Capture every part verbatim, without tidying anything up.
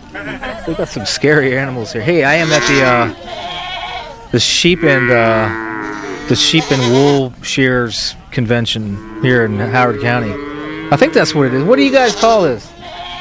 We got some scary animals here. Hey, I am at the uh, the sheep and uh, the sheep and wool shearers convention here in Howard County. I think that's what it is. What do you guys call this?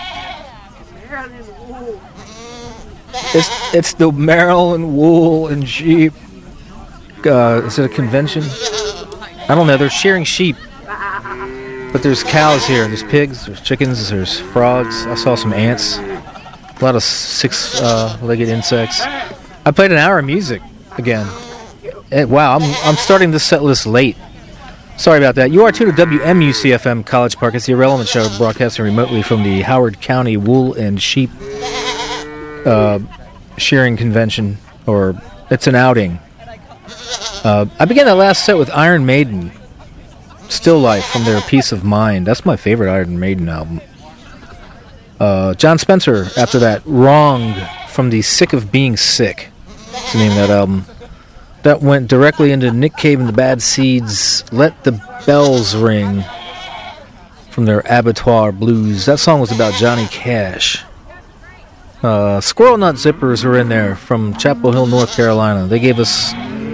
It's it's the Maryland wool and sheep. Uh, is it a convention? I don't know. They're shearing sheep, but there's cows here. There's pigs. There's chickens. There's frogs. I saw some ants. A lot of six-legged uh, insects. I played an hour of music again. And, wow, I'm I'm starting this set list late. Sorry about that. You are tuned to W M U C F M College Park. It's the Irrelevant Show, broadcasting remotely from the Howard County Wool and Sheep uh, Shearing Convention, or it's an outing. Uh, I began that last set with Iron Maiden, Still Life, from their Peace of Mind. That's my favorite Iron Maiden album. Uh, John Spencer, after that, Wrong, from the Sick of Being Sick. That's the name of that album. That went directly into Nick Cave and the Bad Seeds, Let the Bells Ring, from their Abattoir Blues. That song was about Johnny Cash. Uh, Squirrel Nut Zippers were in there from Chapel Hill, North Carolina. They gave us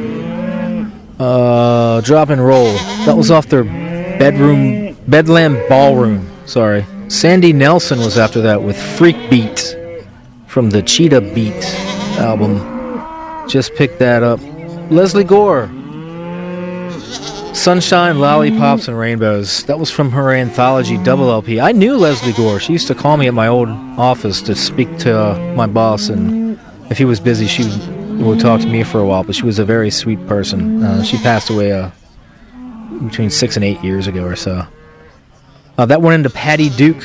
uh, Drop and Roll. That was off their bedroom, Bedlam Ballroom. Sorry. Sandy Nelson was after that with Freak Beat from the Cheetah Beat album. Just picked that up. Leslie Gore, Sunshine, Lollipops, and Rainbows. That was from her anthology double L P. I knew Leslie Gore. She used to call me at my old office to speak to uh, my boss, and if he was busy, she would talk to me for a while, but she was a very sweet person. Uh, she passed away uh, between six and eight years ago or so. Uh, that went into Patty Duke.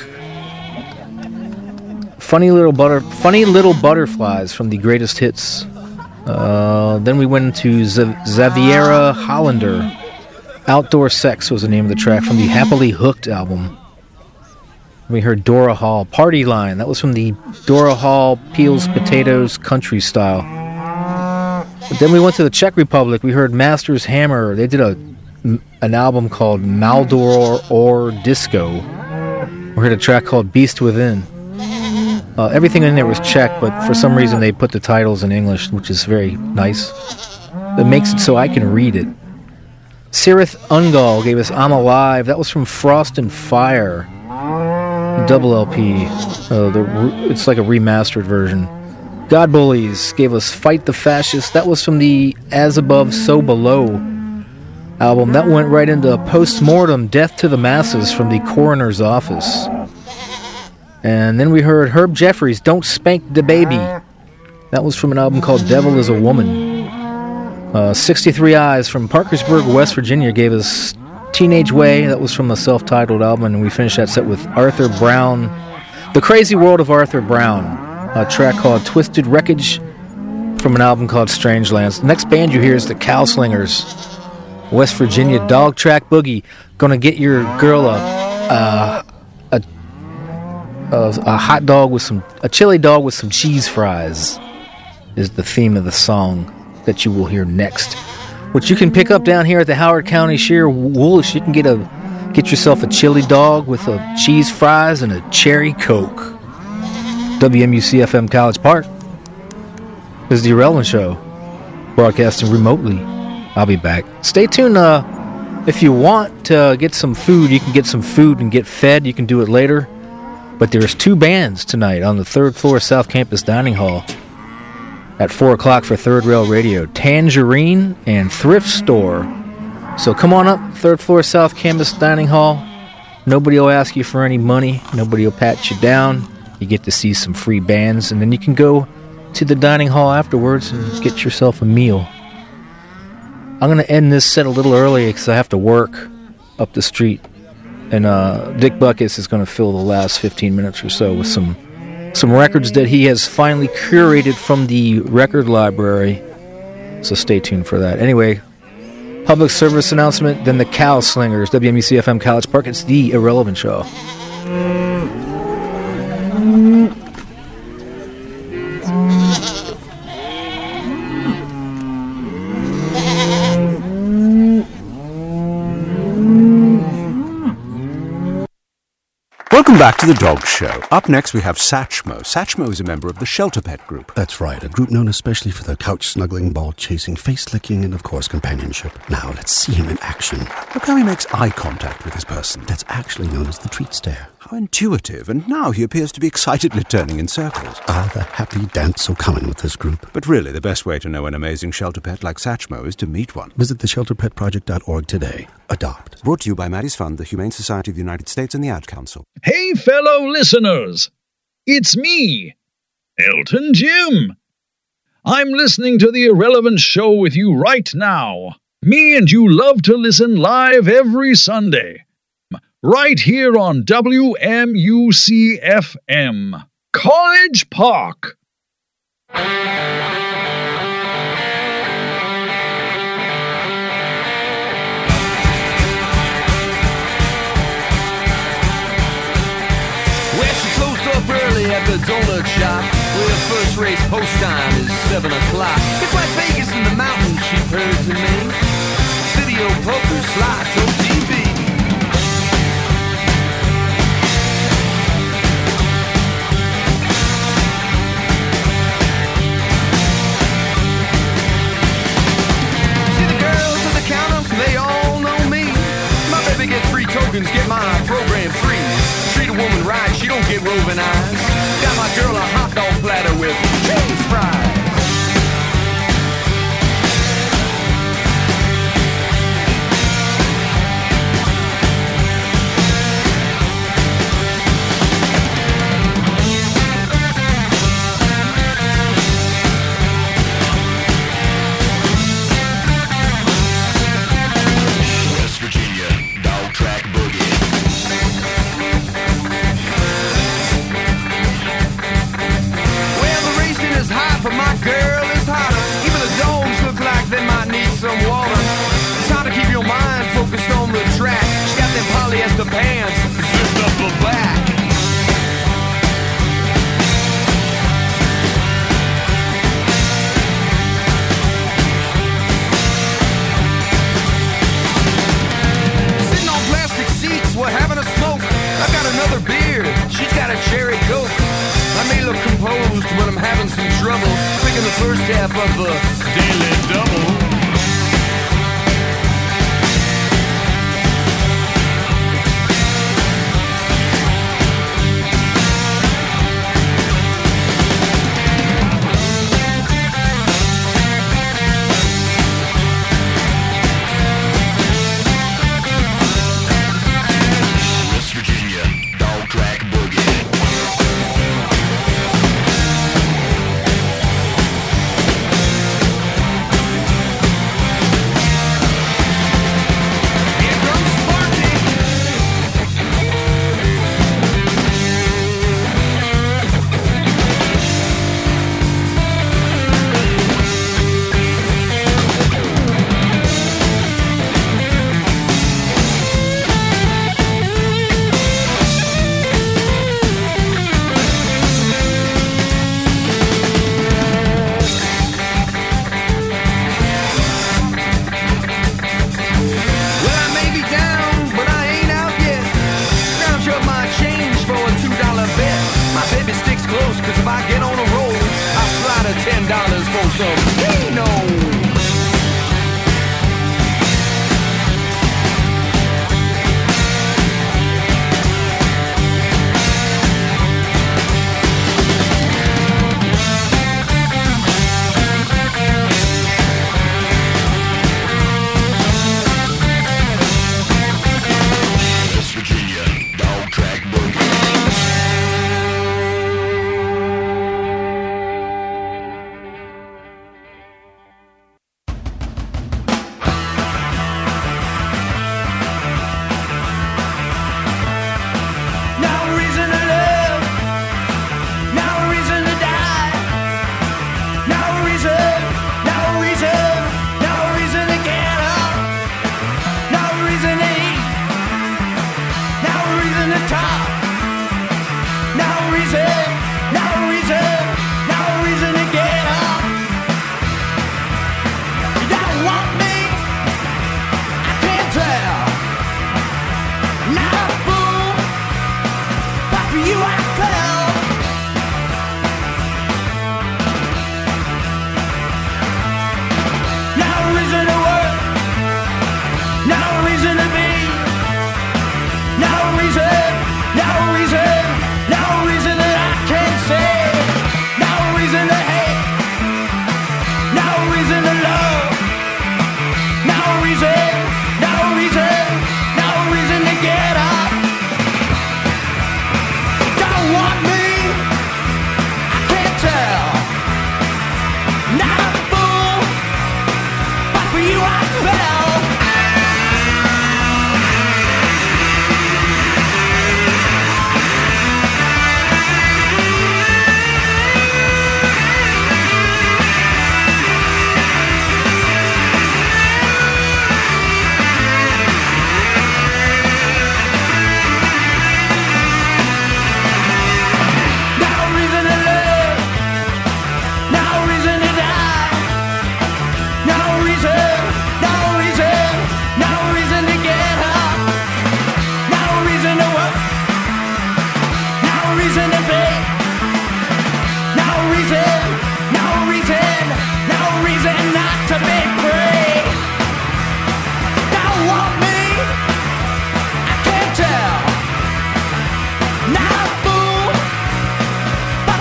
Funny Little Butter, Funny Little Butterflies from the Greatest Hits. Uh, then we went into Z- Xaviera Hollander. Outdoor Sex was the name of the track from the Happily Hooked album. We heard Dora Hall, Party Line. That was from the Dora Hall Peels Potatoes Country Style. But then we went to the Czech Republic. We heard Masters Hammer. They did a an album called Maldor or Disco. We heard a track called Beast Within. Uh, everything in there was Czech, but for some reason they put the titles in English, which is very nice. It makes it so I can read it. Sirith Ungol gave us I'm Alive. That was from Frost and Fire. Double L P. Uh, the, it's like a remastered version. God Bullies gave us Fight the Fascists. That was from the As Above, So Below album. That went right into Postmortem, Death to the Masses from the Coroner's Office. And then we heard Herb Jeffries, Don't Spank the Baby. That was from an album called Devil is a Woman. Uh, sixty-three Eyes from Parkersburg, West Virginia gave us Teenage Way. That was from a self-titled album. And we finished that set with Arthur Brown, The Crazy World of Arthur Brown. A track called Twisted Wreckage from an album called Strangelands. The next band you hear is the Cowslingers. West Virginia Dog Track Boogie. Gonna get your girl a, a, a, a, a hot dog with some, a chili dog with some cheese fries is the theme of the song that you will hear next, which you can pick up down here at the Howard County Shear Woolish. You can get a get yourself a chili dog with a cheese fries and a cherry Coke. W M U C F M College Park. This is the Irrelevant Show, broadcasting remotely. I'll be back. Stay tuned. Uh, if you want to get some food, you can get some food and get fed. You can do it later. But there's two bands tonight on the third floor South Campus Dining Hall at four o'clock for Third Rail Radio. Tangerine and Thrift Store. So come on up, third floor South Campus Dining Hall. Nobody will ask you for any money. Nobody will pat you down. You get to see some free bands. And then you can go to the dining hall afterwards and get yourself a meal. I'm going to end this set a little early because I have to work up the street. And uh, Dick Buckus is going to fill the last fifteen minutes or so with some some records that he has finally curated from the record library. So stay tuned for that. Anyway, public service announcement, then the Cowslingers, W M U C F M College Park. It's the Irrelevant Show. Welcome back to the Dog Show. Up next, we have Satchmo. Satchmo is a member of the Shelter Pet Group. That's right, a group known especially for their couch-snuggling, ball-chasing, face-licking, and, of course, companionship. Now, let's see him in action. Look how he makes eye contact with his person. That's actually known as the treat stare. How intuitive, and now he appears to be excitedly turning in circles. Ah, the happy dance so common with this group. But really, the best way to know an amazing shelter pet like Satchmo is to meet one. Visit the shelter pet project dot org today. Adopt. Brought to you by Maddie's Fund, the Humane Society of the United States, and the Ad Council. Hey, fellow listeners! It's me, Elton Jim. I'm listening to The Irrelevant Show with you right now. Me and you love to listen live every Sunday. Right here on W M U C F M, College Park. Early at the donut shop, where the first race post time is seven o'clock. It's like Vegas in the mountains, sheep herds and me. Video poker, slots, O T V. See the girls at the counter, they all know me. My baby gets free tokens, get my program free. Treat a woman right, she don't get roving eyes. Got my girl a hot dog platter with cheese fries. West Virginia, dog track boogie. But my girl is hotter. Even the dogs look like they might need some water. It's hard to keep your mind focused on the track. She got them polyester pants zipped up her back. Sitting on plastic seats, we're having a smoke. I've got another beer, she's got a cherry coke. I may look composed, but I'm having some trouble picking the first half of the daily double. West Virginia, dog track boogie.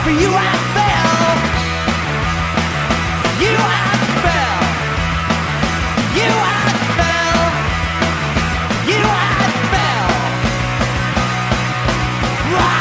For you I fell. You I fell. You I fell. You I fell. Wow.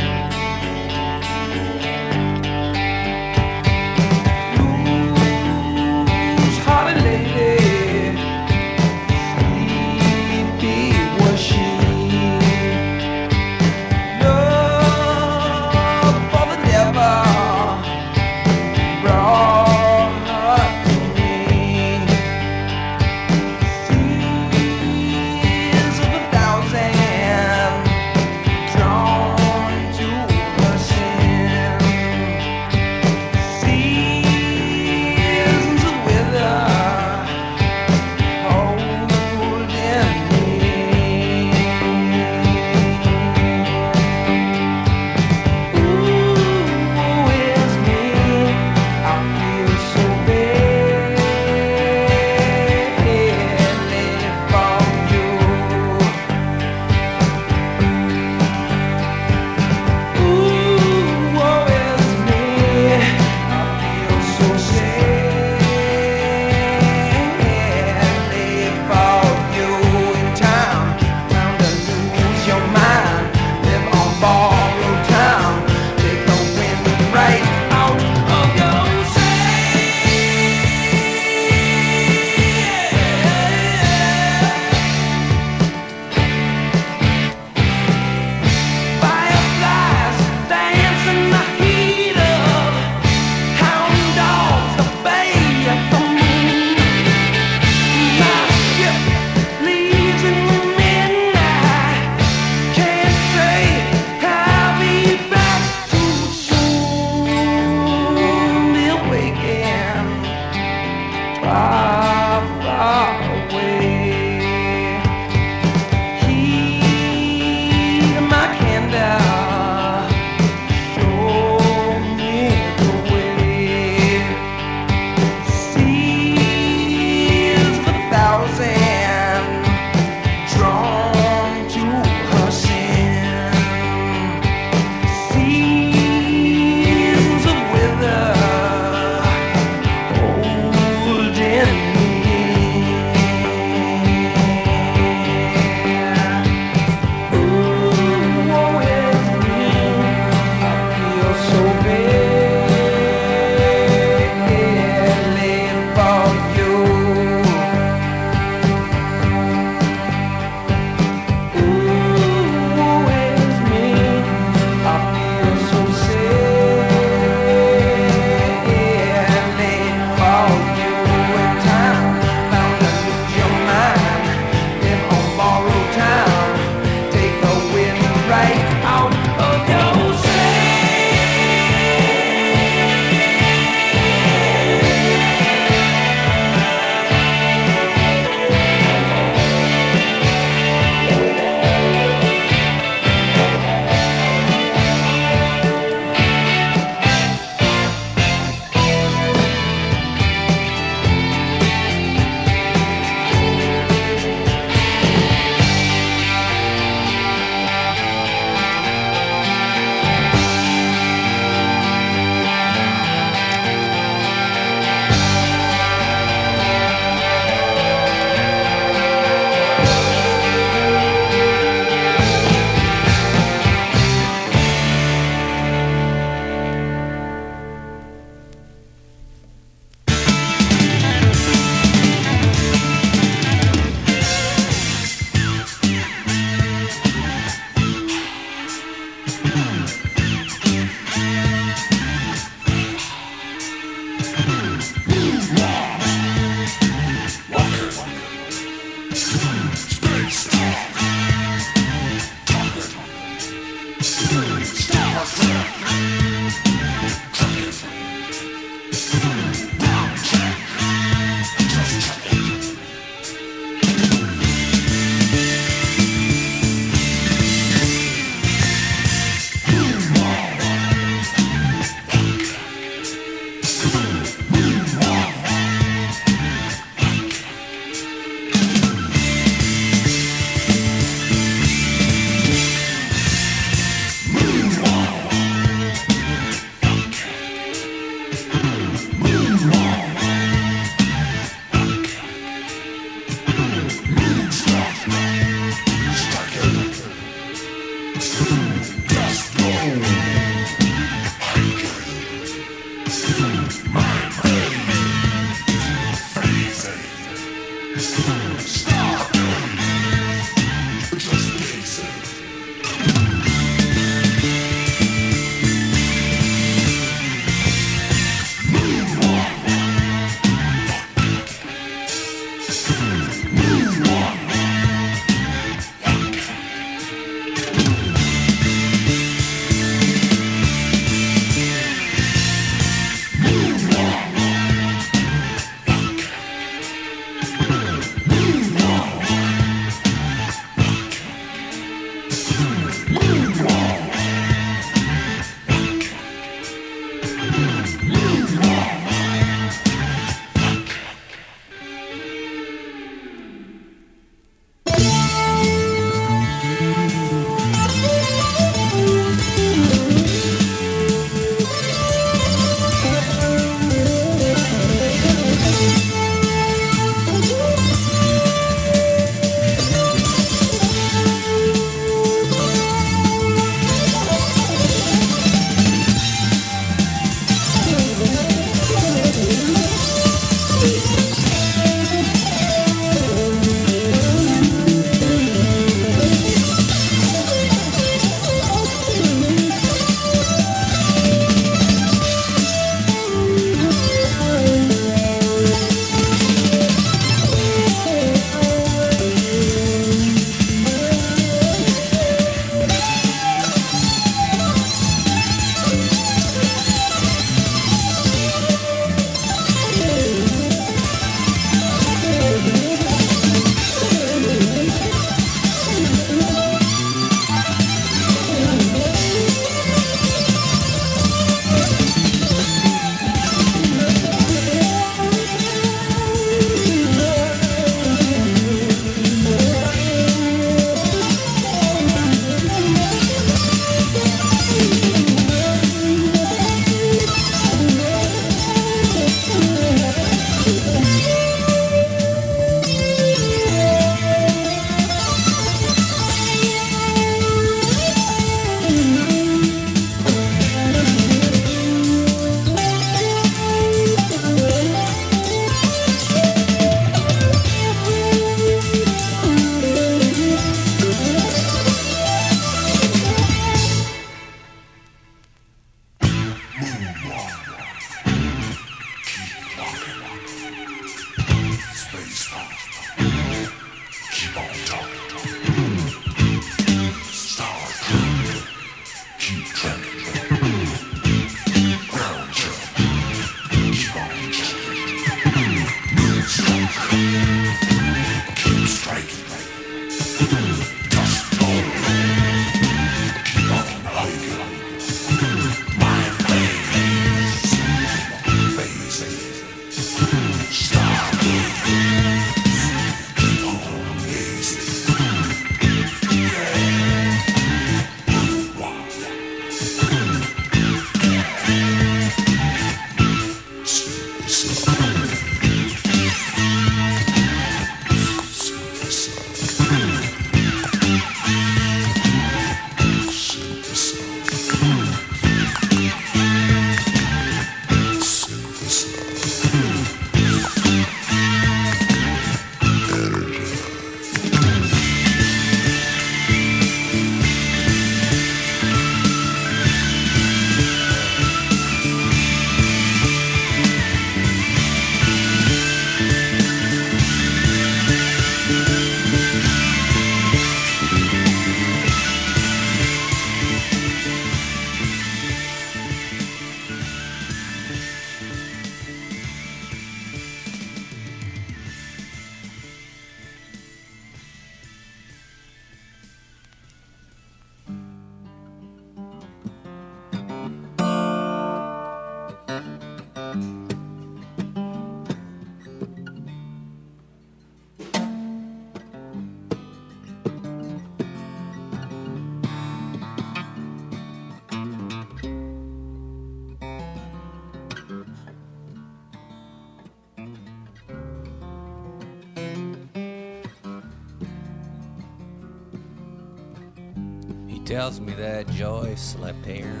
tells me that Joy slept here.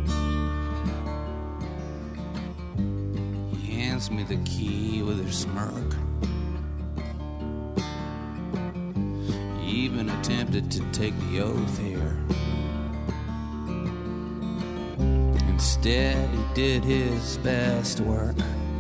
He hands me the key with a smirk. He even attempted to take the oath here. Instead, he did his best work.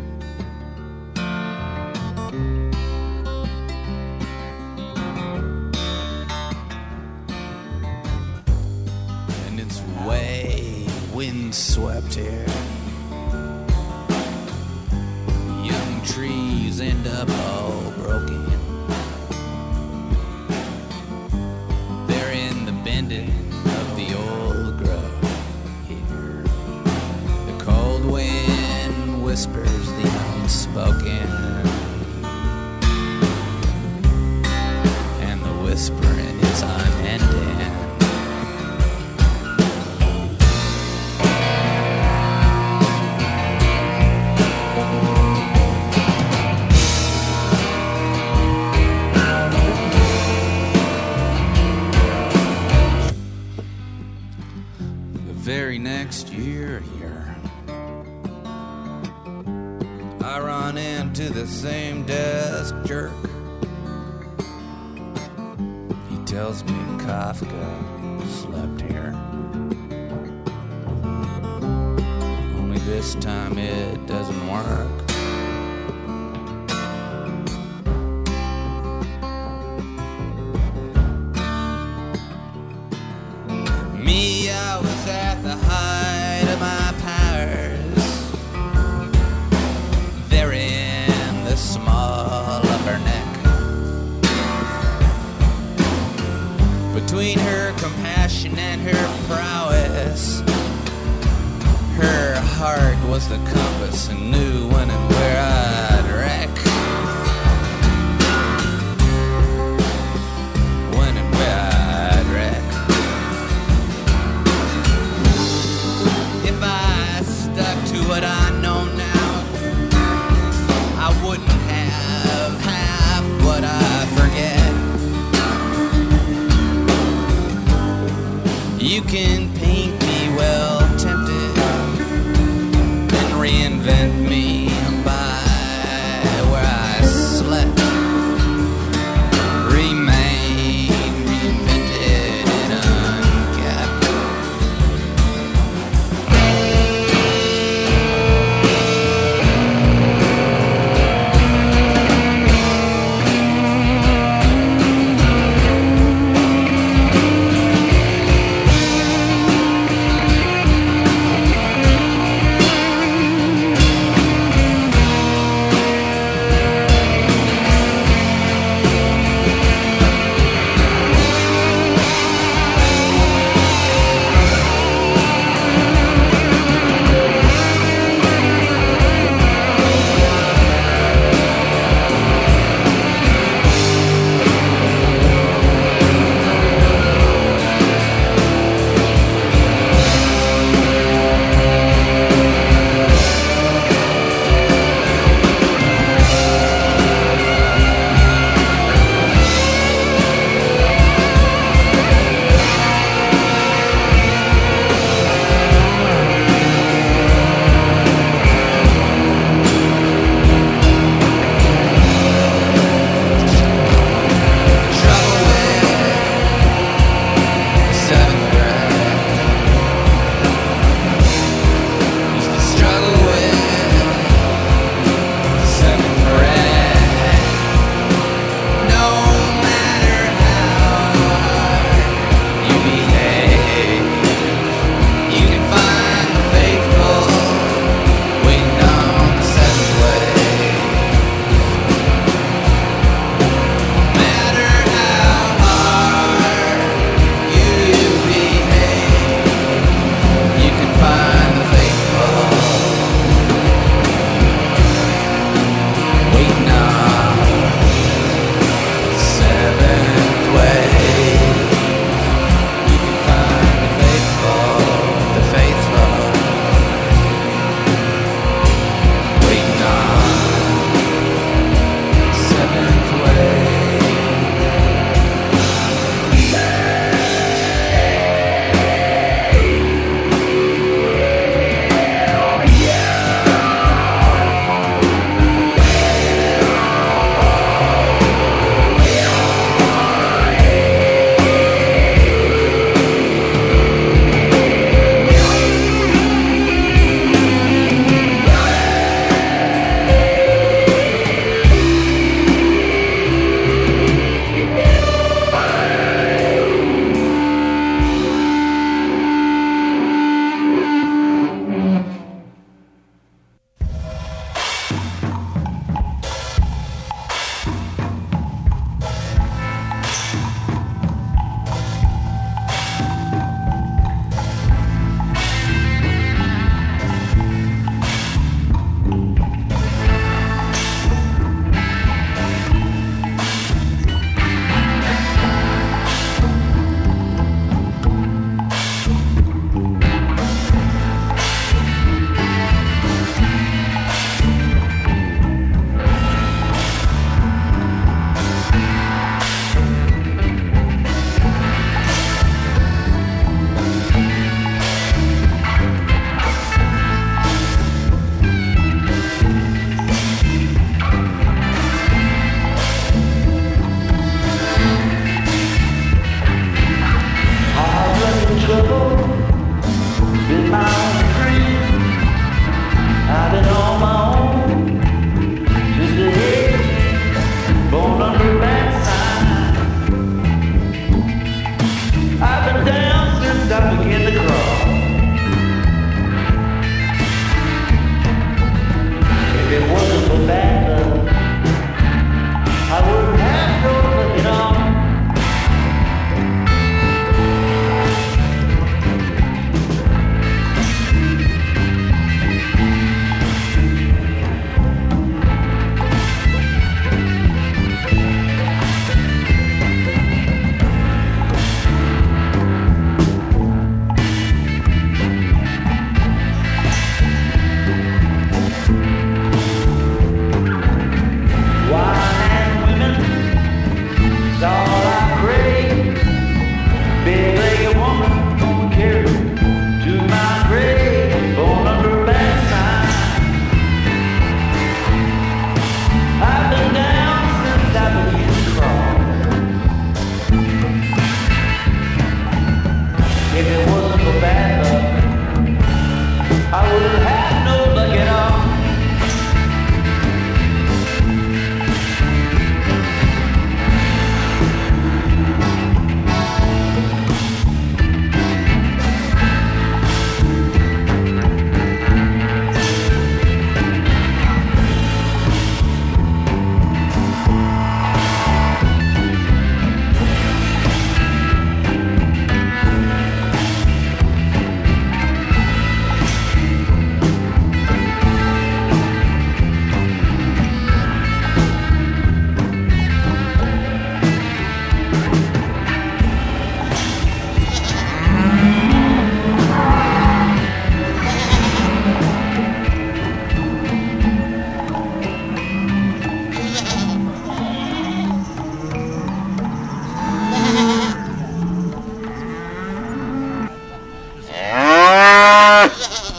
Windswept here. Young trees end up all broken. They're in the bending of the old grove here. The cold wind whispers the unspoken, and the whispering is unending. Very next year here, I run into the same desk jerk. He tells me Kafka slept here. Only this time it doesn't work. Me, I was at the height of my powers, there in the small upper neck. Between her compassion and her prowess, her heart was the compass and knew when and where I'd wreck. When and where I'd wreck. If I stuck to what I know now, I wouldn't have half what I forget. You can paint me well tempted, then reinvent me by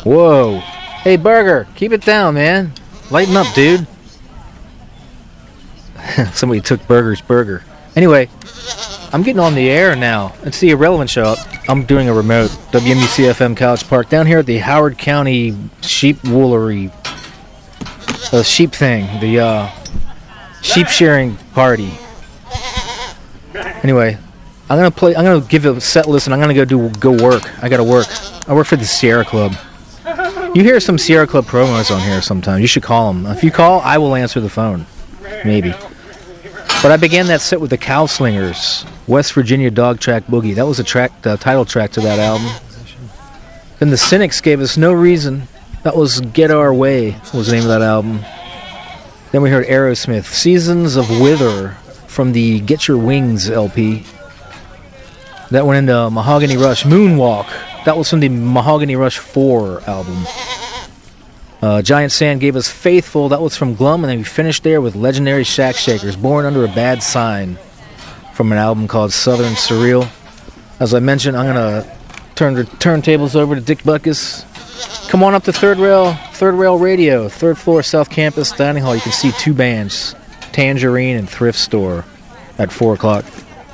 Whoa. Hey, Burger, keep it down, man. Lighten up, dude. Somebody took Burger's burger. Anyway, I'm getting on the air now. It's the Irrelevant Show. I'm doing a remote W M U C F M College Park down here at the Howard County Sheep Woolery, the sheep thing, the uh, sheep shearing party. Anyway, I'm gonna play. I'm gonna give a set list, and I'm gonna go do go work. I gotta work. I work for the Sierra Club. You hear some Sierra Club promos on here sometimes. You should call them. If you call, I will answer the phone. Maybe. But I began that set with the Cowslingers, West Virginia Dog Track Boogie. That was a track, the title track to that album. Then the Cynics gave us No Reason. That was Get Our Way, was the name of that album. Then we heard Aerosmith, Seasons of Wither, from the Get Your Wings L P. That went into Mahogany Rush, Moonwalk. That was from the Mahogany Rush four album. Uh, Giant Sand gave us Faithful. That was from Glum. And then we finished there with Legendary Shack Shakers, Born Under a Bad Sign, from an album called Southern Surreal. As I mentioned, I'm going to turn the turntables over to Dick Butkus. Come on up to Third Rail, Third Rail Radio, third floor South Campus Dining Hall. You can see two bands, Tangerine and Thrift Store, at four o'clock.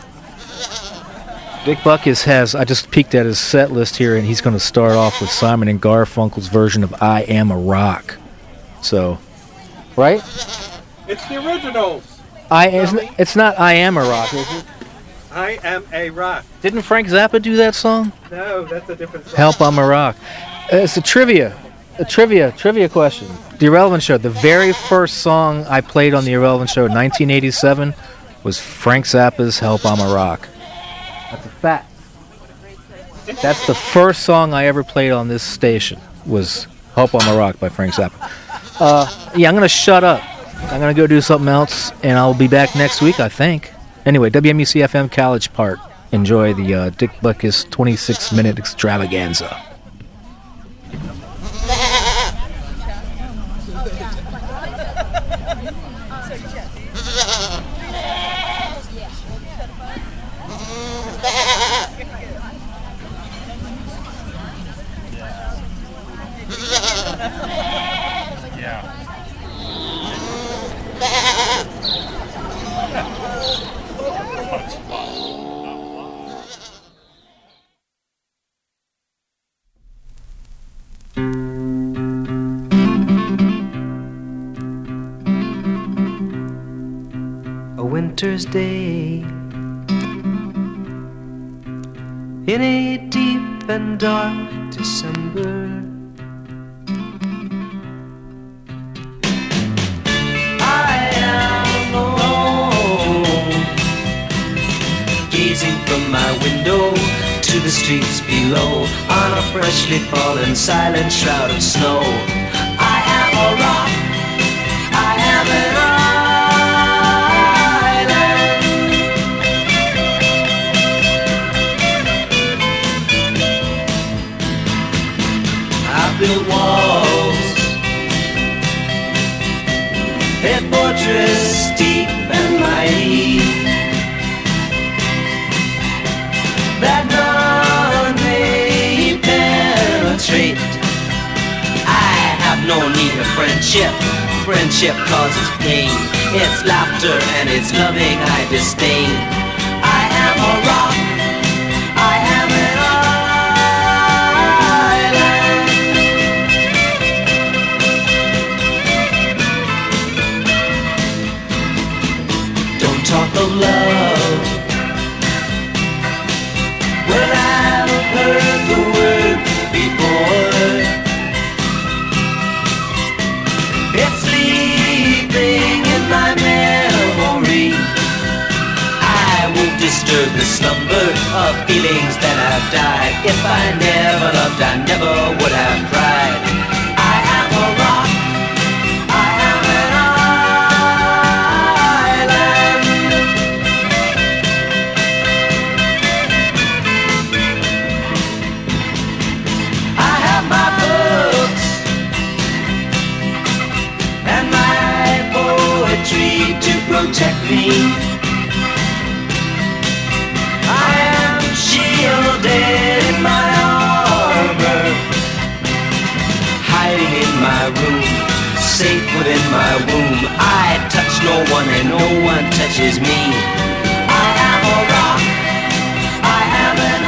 Dick Butkus has, I just peeked at his set list here, and he's going to start off with Simon and Garfunkel's version of I Am a Rock. So, right? It's the originals. I isn't, It's not I Am a Rock, is it? I Am a Rock. Didn't Frank Zappa do that song? No, that's a different song. Help, I'm a Rock. Uh, it's a trivia. A trivia, trivia question. The Irrelevant Show, the very first song I played on The Irrelevant Show in nineteen eighty-seven was Frank Zappa's Help, I'm a Rock. That's a fact. That's the first song I ever played on this station, was Help, I'm a Rock by Frank Zappa. Uh, yeah, I'm going to shut up. I'm going to go do something else, and I'll be back next week, I think. Anyway, W M U C F M College Park. Enjoy the uh, Dick Butkus twenty-six minute extravaganza. Winter's day in a deep and dark December, I am alone, gazing from my window to the streets below on a freshly fallen silent shroud of snow. I am a rock, I am an rock. Built walls, a fortress steep and mighty, that none may penetrate. I have no need of friendship. Friendship causes pain. It's laughter and it's loving I disdain. I am a rock, I am an talk of love. Well, I've heard the word before. It's sleeping in my memory. I won't disturb the slumber of feelings that have died. If I never loved, I never would have cried. I am a rock, I am an to protect me. I am shielded in my armor. room, safe within my womb. I touch no one and no one touches me. I am a rock, I am an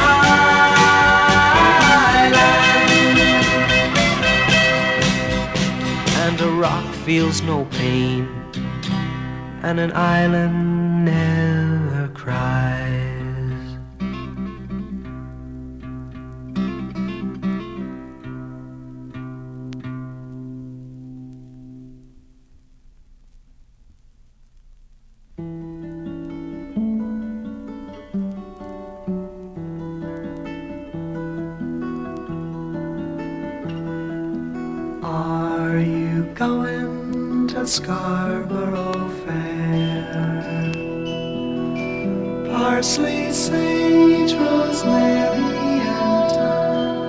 island, and a rock feels no pain, and an island never cries. Are you going to Scarborough Fair? Parsley, sage, rosemary, and thyme.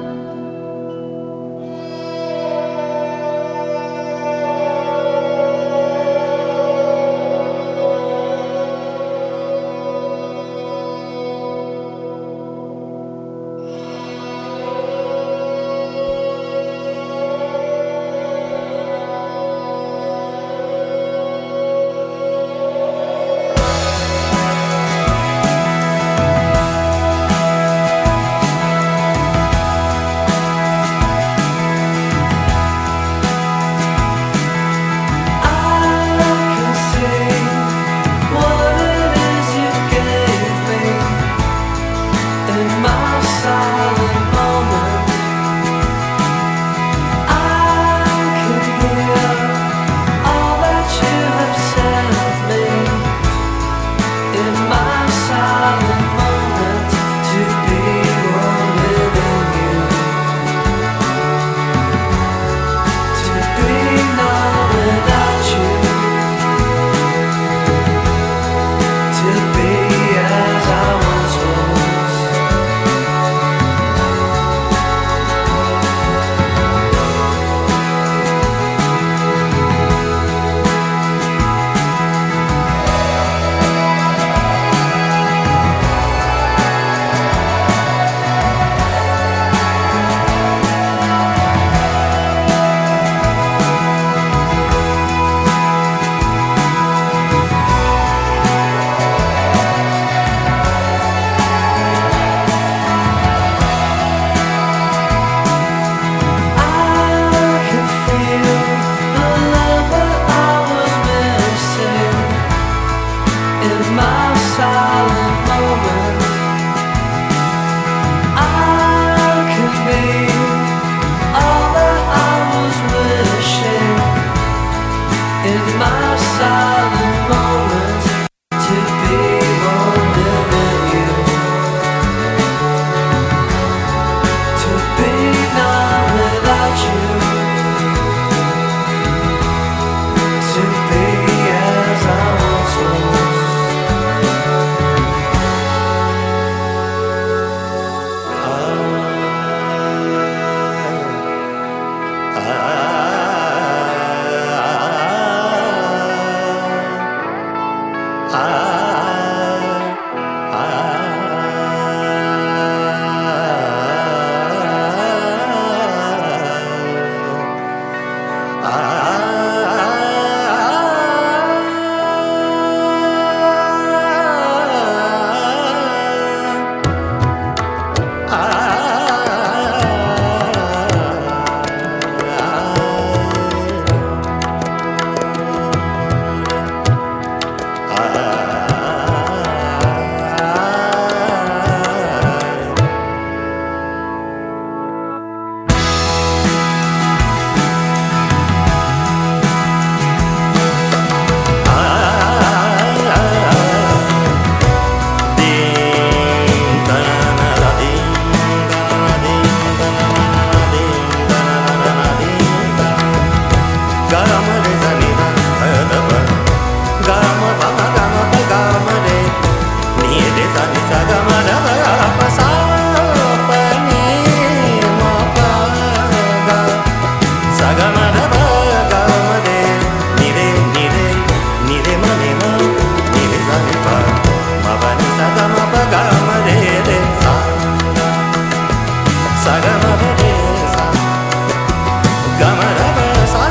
Gama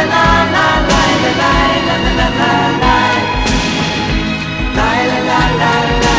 la la la la la la la la la la la la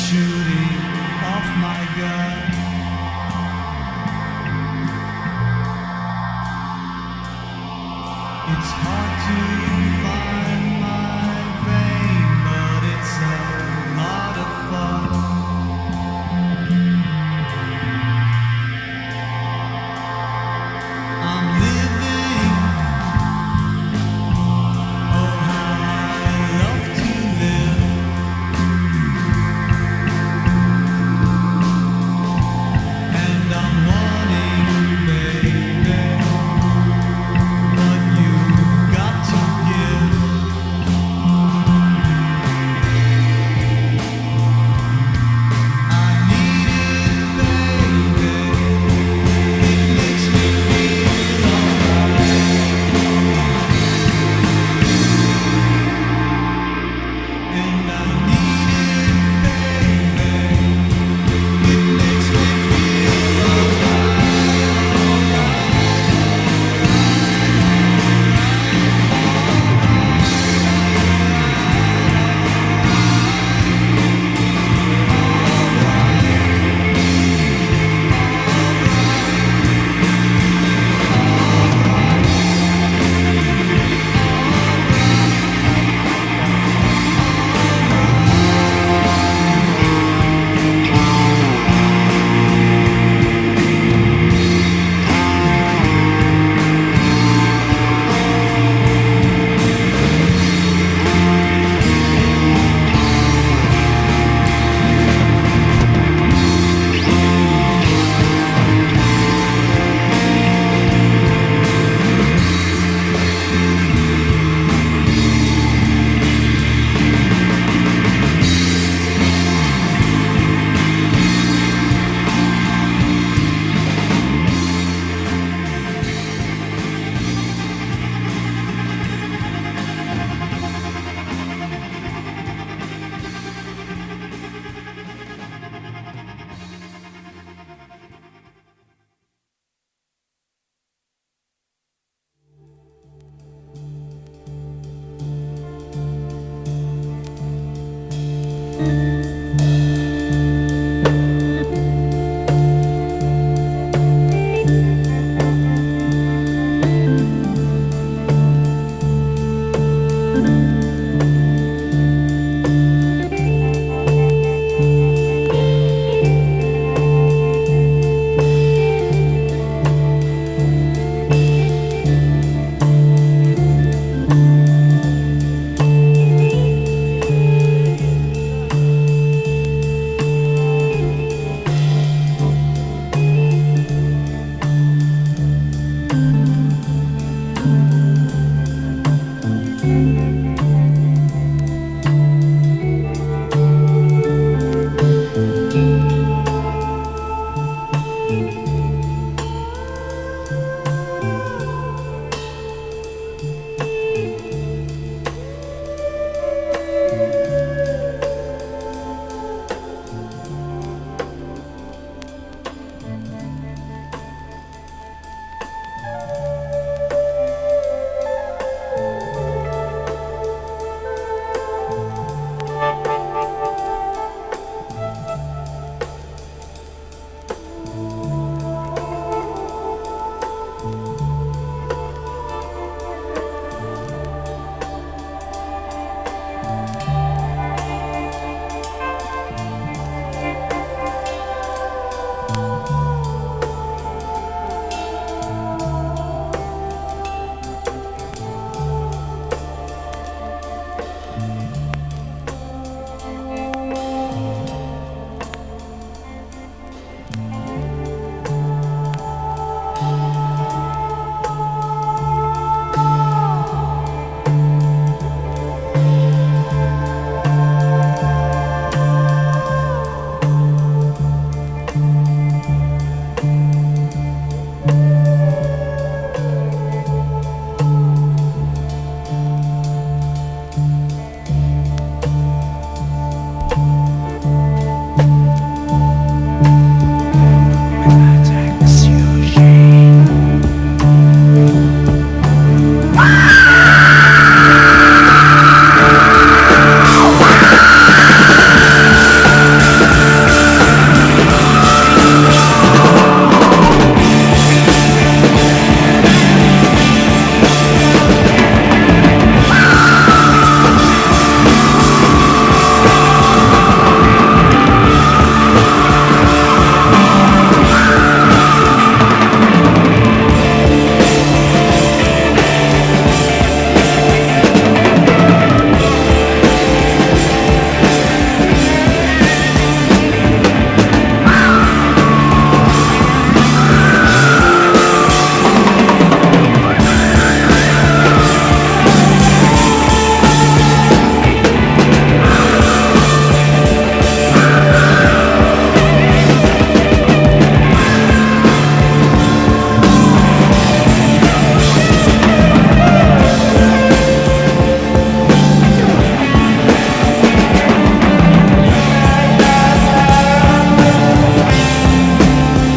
shooting off my gun. It's hard to